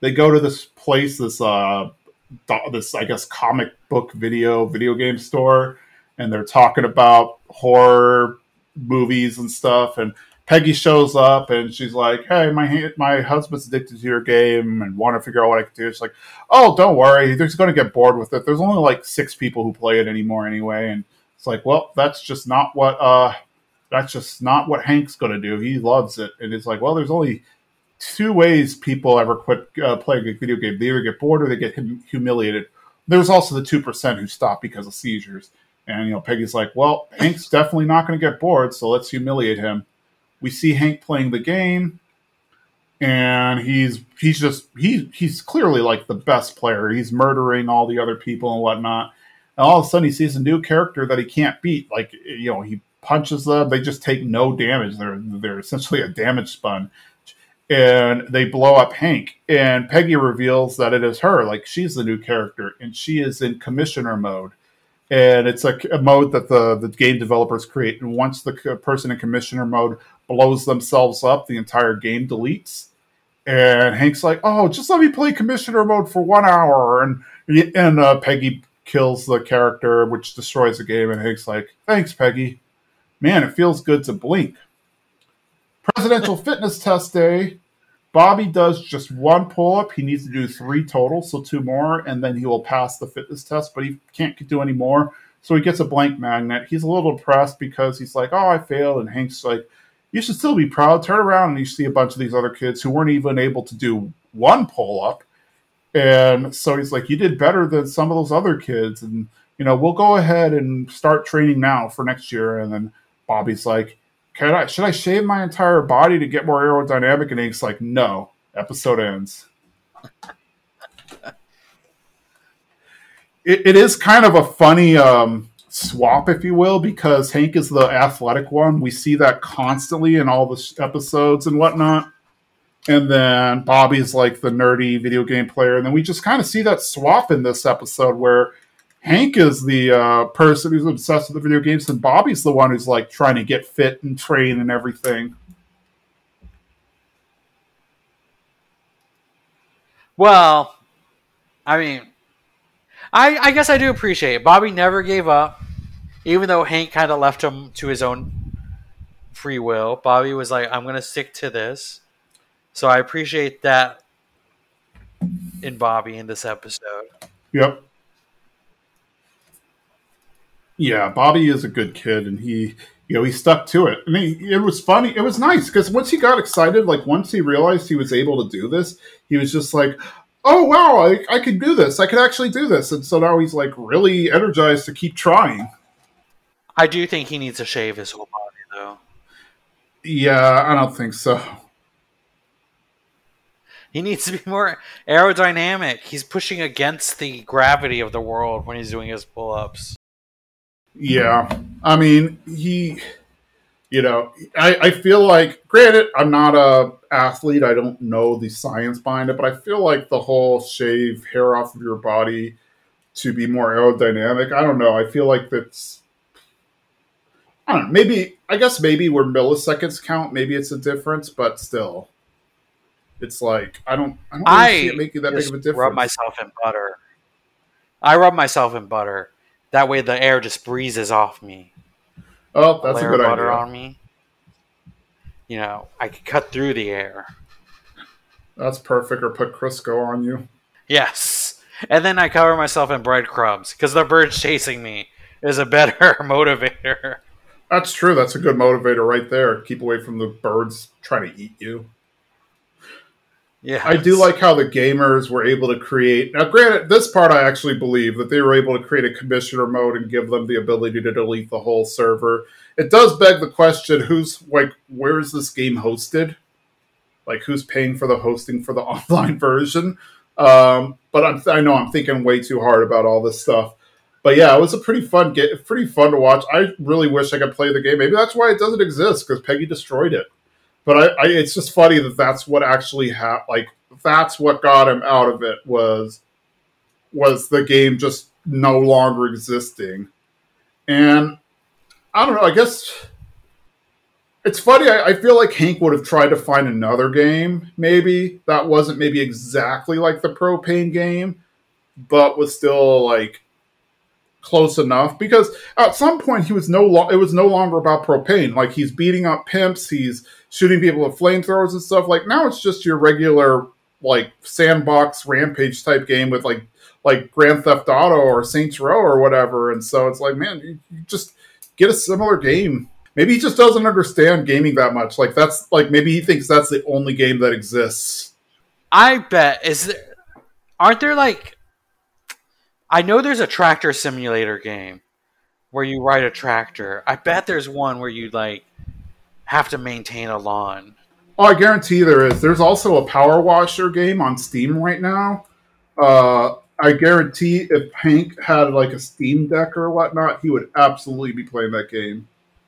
they go to this place, this uh, this I guess comic book video video game store, and they're talking about horror movies and stuff. And Peggy shows up and she's like, "Hey, my my husband's addicted to your game and want to figure out what I can do." She's like, "Oh, don't worry, he's going to get bored with it. There's only like six people who play it anymore anyway." And it's like, well, that's just not what uh, that's just not what Hank's going to do. He loves it, and it's like, well, there's only two ways people ever quit uh, playing a video game. They either get bored or they get hum- humiliated. There's also the two percent who stop because of seizures. And, you know, Peggy's like, well, Hank's definitely not going to get bored, so let's humiliate him. We see Hank playing the game, and he's he's just he he's clearly like the best player. He's murdering all the other people and whatnot. And all of a sudden, he sees a new character that he can't beat. Like, you know, he punches them; they just take no damage. They're they're essentially a damage sponge, and they blow up Hank. And Peggy reveals that it is her. Like, she's the new character, and she is in commissioner mode. And it's a, a mode that the, the game developers create. And once the person in commissioner mode blows themselves up, the entire game deletes. And Hank's like, "Oh, just let me play commissioner mode for one hour." And and uh, Peggy kills the character, which destroys the game. And Hank's like, "Thanks, Peggy. Man, it feels good to blink." Presidential fitness test day. Bobby does just one pull-up. He needs to do three total, so two more, and then he will pass the fitness test, but he can't do any more. So he gets a blank magnet. He's a little depressed because he's like, "Oh, I failed." And Hank's like, "You should still be proud." Turn around and you see a bunch of these other kids who weren't even able to do one pull-up. And so he's like, "You did better than some of those other kids. And, you know, we'll go ahead and start training now for next year." And then Bobby's like, Can I, should I shave my entire body to get more aerodynamic? And Hank's like, "No." Episode ends. it, it is kind of a funny um, swap, if you will, because Hank is the athletic one. We see that constantly in all the episodes and whatnot. And then Bobby's like the nerdy video game player. And then we just kind of see that swap in this episode where Hank is the uh, person who's obsessed with the video games, and Bobby's the one who's like trying to get fit and train and everything. Well, I mean, I, I guess I do appreciate it. Bobby never gave up, even though Hank kind of left him to his own free will. Bobby was like, "I'm going to stick to this." So I appreciate that in Bobby in this episode. Yep. Yeah, Bobby is a good kid, and he, you know, he stuck to it. And he, it was funny. It was nice because once he got excited, like once he realized he was able to do this, he was just like, "Oh wow, I, I could do this. I could actually do this." And so now he's like really energized to keep trying. I do think he needs to shave his whole body, though. Yeah, I don't think so. He needs to be more aerodynamic. He's pushing against the gravity of the world when he's doing his pull-ups. Yeah, I mean, he, you know, I, I feel like, granted, I'm not a athlete. I don't know the science behind it, but I feel like the whole shave hair off of your body to be more aerodynamic, I don't know. I feel like that's, I don't know, maybe, I guess maybe where milliseconds count, maybe it's a difference, but still, it's like, I don't, I don't really I see it making that big of a difference. rub myself in butter. I rub myself in butter. That way the air just breezes off me. Oh, that's a, a good idea. butter on me. You know, I could cut through the air. That's perfect. Or put Crisco on you. Yes. And then I cover myself in breadcrumbs because the birds chasing me is a better motivator. That's true. That's a good motivator right there. Keep away from the birds trying to eat you. Yeah, I do like how the gamers were able to create. Now, granted, this part I actually believe that they were able to create a commissioner mode and give them the ability to delete the whole server. It does beg the question: who's like, where is this game hosted? Like, who's paying for the hosting for the online version? Um, but I'm, I know I'm thinking way too hard about all this stuff. But yeah, it was a pretty fun get, pretty fun to watch. I really wish I could play the game. Maybe that's why it doesn't exist because Peggy destroyed it. But I, I, it's just funny that that's what actually happened. Like, that's what got him out of it was was the game just no longer existing. And I don't know. I guess It's funny. I, I feel like Hank would have tried to find another game, maybe that wasn't maybe exactly like the propane game, but was still like close enough. Because at some point he was no lo- it was no longer about propane. Like he's beating up pimps, he's shooting people with flamethrowers and stuff. Like now it's just your regular like sandbox rampage type game with like like Grand Theft Auto or Saints Row or whatever. And so it's like, man, you, you just get a similar game. Maybe he just doesn't understand gaming that much. Like that's like maybe he thinks that's the only game that exists. I bet is there, aren't there like I know there's a tractor simulator game where you ride a tractor. I bet there's one where you like have to maintain a lawn. Oh, I guarantee there is. There's also a power washer game on Steam right now. Uh, I guarantee if Hank had like a Steam Deck or whatnot, he would absolutely be playing that game.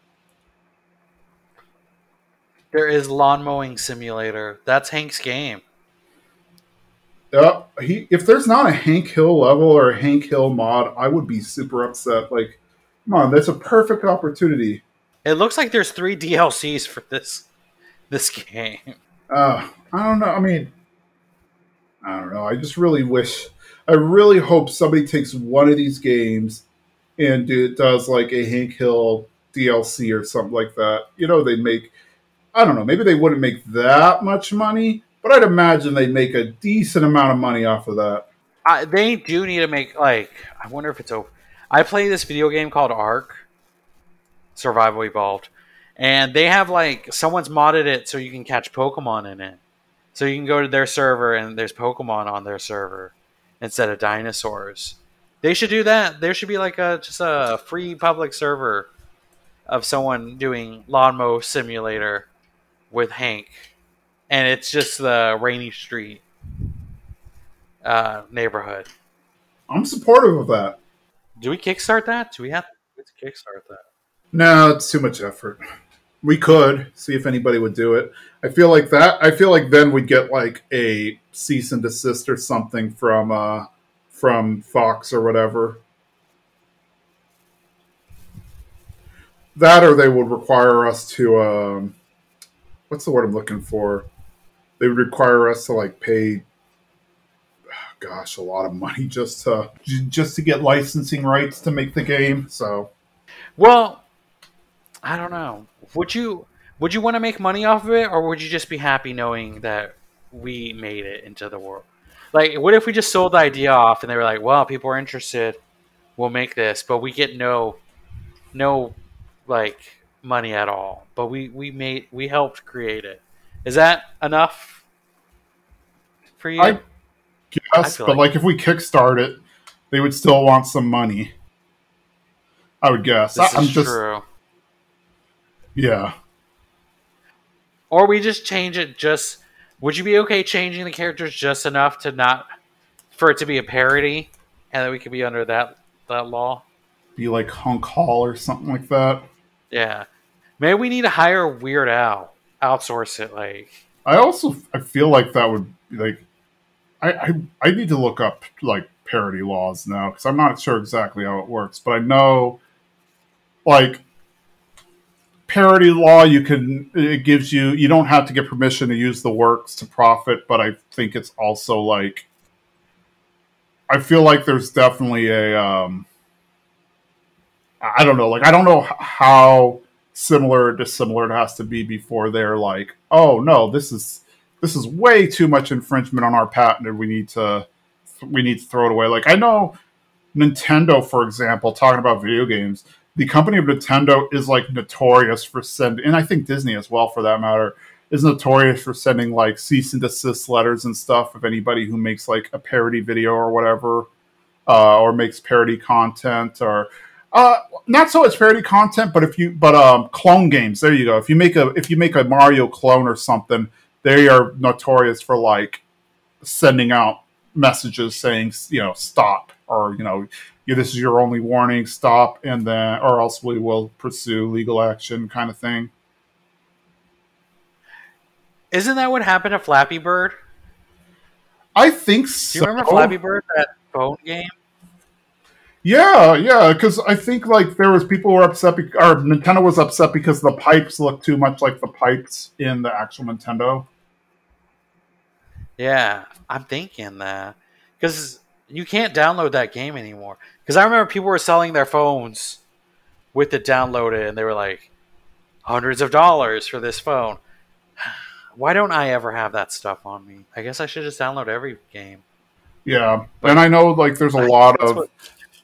There is lawn mowing simulator. That's Hank's game. Uh, he if there's not a Hank Hill level or a Hank Hill mod, I would be super upset. Like, come on, that's a perfect opportunity. It looks like there's three D L Cs for this this game. Uh, I don't know. I mean, I don't know. I just really wish, I really hope somebody takes one of these games and do, does like a Hank Hill D L C or something like that. You know, they make, I don't know, maybe they wouldn't make that much money, but I'd imagine they'd make a decent amount of money off of that. I, they do need to make, like, I wonder if it's open. I play this video game called Ark, Survival Evolved, and they have, like, someone's modded it so you can catch Pokemon in it. So you can go to their server and there's Pokemon on their server instead of dinosaurs. They should do that. There should be, like, a just a free public server of someone doing Lawn Mow Simulator with Hank. And it's just the Rainy Street uh, neighborhood. I'm supportive of that. Do we kickstart that? Do we have to kickstart that? No, it's too much effort. We could see if anybody would do it. I feel like that. I feel like then we'd get like a cease and desist or something from uh, from Fox or whatever. That or they would require us to. Um, what's the word I'm looking for? They would require us to like pay. Gosh, a lot of money just to just to get licensing rights to make the game. So, well, I don't know. Would you would you want to make money off of it, or would you just be happy knowing that we made it into the world? Like, what if we just sold the idea off and they were like, "Well, people are interested. We'll make this," but we get no no like money at all. But we we made we helped create it. Is that enough for you? I guess, but like, like if we kickstart it, they would still want some money. I would guess. This I, I'm is just, true. Yeah. Or we just change it just... Would you be okay changing the characters just enough to not... for it to be a parody, and that we could be under that, that law? Be like Hunk Hall or something like that. Yeah. Maybe we need to hire Weird Al. Outsource it, like... I also I feel like that would be like... I, I, I need to look up like parody laws now, because I'm not sure exactly how it works, but I know like parody law, you can, it gives you, you don't have to get permission to use the works to profit, but I think it's also like, I feel like there's definitely a, um, I don't know, like, I don't know how similar or dissimilar it has to be before they're like, oh no, this is, this is way too much infringement on our patent and we need to, we need to throw it away. Like, I know Nintendo, for example, talking about video games, the company of Nintendo is like notorious for sending, and I think Disney as well for that matter, is notorious for sending like cease and desist letters and stuff of anybody who makes like a parody video or whatever, uh, or makes parody content, or uh, not so much parody content, but if you, but um, clone games. There you go. If you make a, if you make a Mario clone or something, they are notorious for like sending out messages saying, you know, stop, or you know, yeah, this is your only warning, stop, and then, or else we will pursue legal action, kind of thing. Isn't that what happened to Flappy Bird? I think so. Do you remember Flappy Bird, that phone game? Yeah, yeah, because I think like there was people who were upset, be- or Nintendo was upset because the pipes look too much like the pipes in the actual Nintendo. Yeah, I'm thinking that because you can't download that game anymore. Because I remember people were selling their phones with it downloaded, and they were like hundreds of dollars for this phone. Why don't I ever have that stuff on me? I guess I should just download every game. Yeah, and But I know like there's a I lot think that's of. what.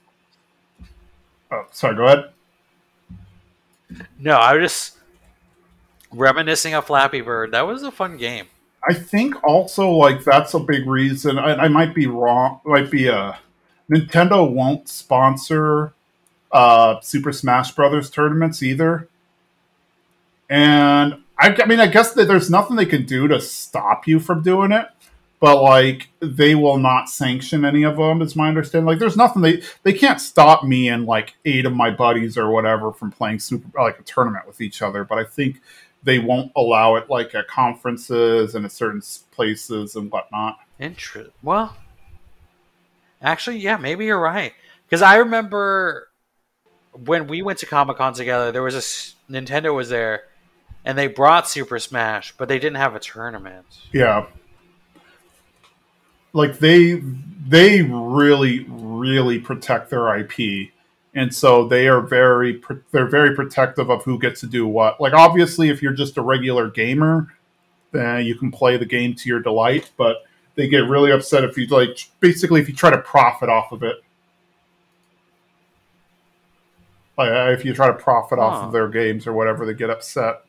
Oh, sorry, go ahead. No, I was just reminiscing of Flappy Bird. That was a fun game. I think also like that's a big reason. I, I might be wrong. Might be a Nintendo won't sponsor uh, Super Smash Brothers tournaments either. And I, I mean, I guess that there's nothing they can do to stop you from doing it, but like they will not sanction any of them. Is my understanding. Like, there's nothing they they can't stop me and like eight of my buddies or whatever from playing super like a tournament with each other. But I think they won't allow it like at conferences and at certain places and whatnot. Interest. Well, actually, yeah, maybe you're right. Because I remember when we went to Comic Con together, there was a s- Nintendo was there, and they brought Super Smash, but they didn't have a tournament. Yeah, like they they really really protect their I P, and so they are very they're very protective of who gets to do what. Like obviously, if you're just a regular gamer, then you can play the game to your delight, but they get really upset if you like basically if you try to profit off of it. Like if you try to profit off of Huh. their games or whatever, they get upset.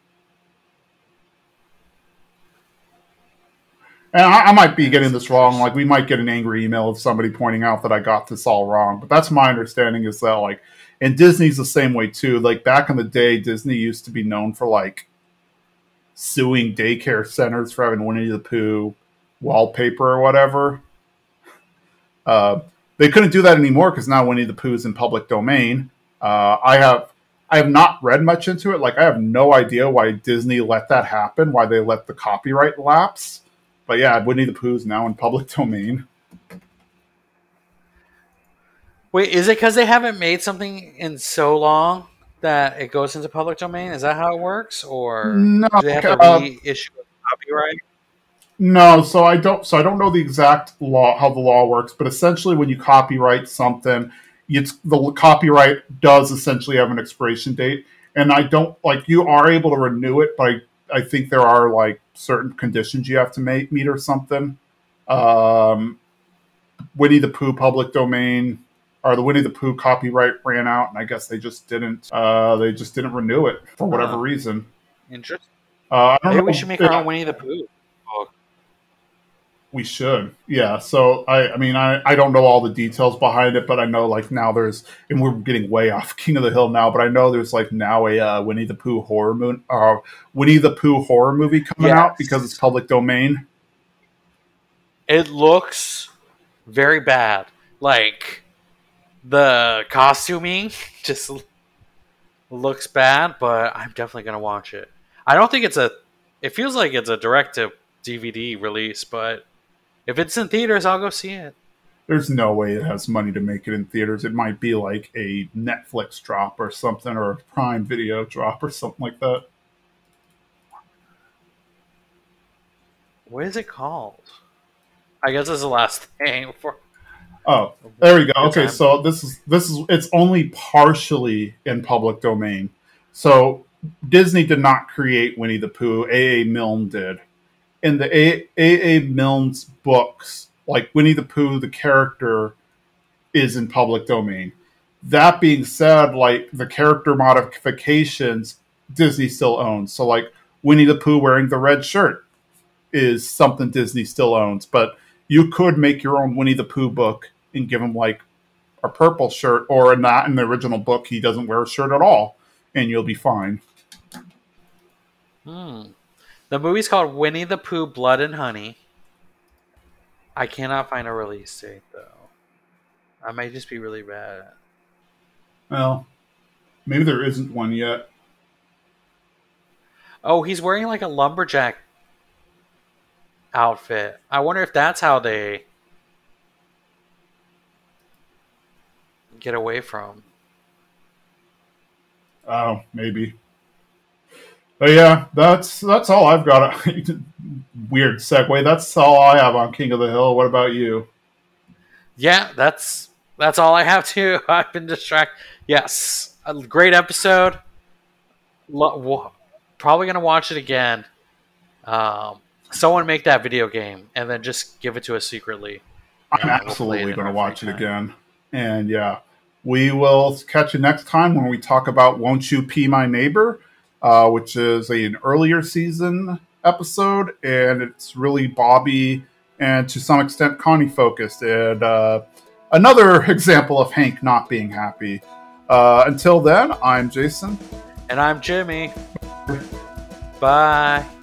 And I, I might be getting That's this wrong. interesting. Like we might get an angry email of somebody pointing out that I got this all wrong. But that's my understanding is that like, and Disney's the same way too. Like back in the day, Disney used to be known for like suing daycare centers for having Winnie the Pooh wallpaper or whatever. Uh, they couldn't do that anymore because now Winnie the Pooh is in public domain. Uh, I have I have not read much into it. Like I have no idea why Disney let that happen. Why they let the copyright lapse. But yeah, Winnie the Pooh is now in public domain. Wait, is it because they haven't made something in so long that it goes into public domain? Is that how it works, or No, do they have to uh, reissue a copyright? no. So I don't. So I don't know the exact law how the law works. But essentially, when you copyright something, it's the copyright does essentially have an expiration date. And I don't like you are able to renew it, but I, I think there are like certain conditions you have to make meet or something. Um, Winnie the Pooh public domain or the Winnie the Pooh copyright ran out, and I guess they just didn't. Uh, they just didn't renew it for whatever Huh. reason. Interesting. Uh, I Maybe don't we should know. make our Yeah, own Winnie the Pooh book. we should. Yeah. So I, I mean, I, I don't know all the details behind it, but I know like now there's, and we're getting way off King of the Hill now, but I know there's like now a uh, Winnie the Pooh horror moon, uh, Winnie the Pooh horror movie coming out because it's Yes. public domain. It looks very bad. Like the costuming just l- looks bad, but I'm definitely gonna watch it. I don't think it's a. It feels like it's a direct to D V D release, but if it's in theaters, I'll go see it. There's no way it has money to make it in theaters. It might be like a Netflix drop or something, or a Prime Video drop or something like that. What is it called? I guess it's the last thing for Oh, there we go. good Okay, time. so this is this is it's only partially in public domain. So Disney did not create Winnie the Pooh. A. A. Milne did. In the A. A. Milne's books, like Winnie the Pooh, the character is in public domain. That being said, like the character modifications, Disney still owns. So like Winnie the Pooh wearing the red shirt is something Disney still owns. But you could make your own Winnie the Pooh book and give him like a purple shirt, or in that in the original book he doesn't wear a shirt at all, and you'll be fine. Hmm. The movie's called Winnie the Pooh: Blood and Honey. I cannot find a release date though. I might just be really bad. Well, maybe there isn't one yet. Oh, he's wearing like a lumberjack outfit. I wonder if that's how they get away from. Oh, maybe. But yeah, that's that's all I've got. Weird segue. That's all I have on King of the Hill. What about you? Yeah, that's that's all I have too. I've been distracted. Yes, a great episode. Lo- probably gonna watch it again. Um, someone make that video game and then just give it to us secretly. I'm absolutely we'll going to watch it again. And yeah, we will catch you next time when we talk about Won't You Pee My Neighbor, uh, which is a, an earlier season episode. And it's really Bobby and to some extent Connie focused. And uh, another example of Hank not being happy. Uh, until then, I'm Jason. And I'm Jimmy. Bye.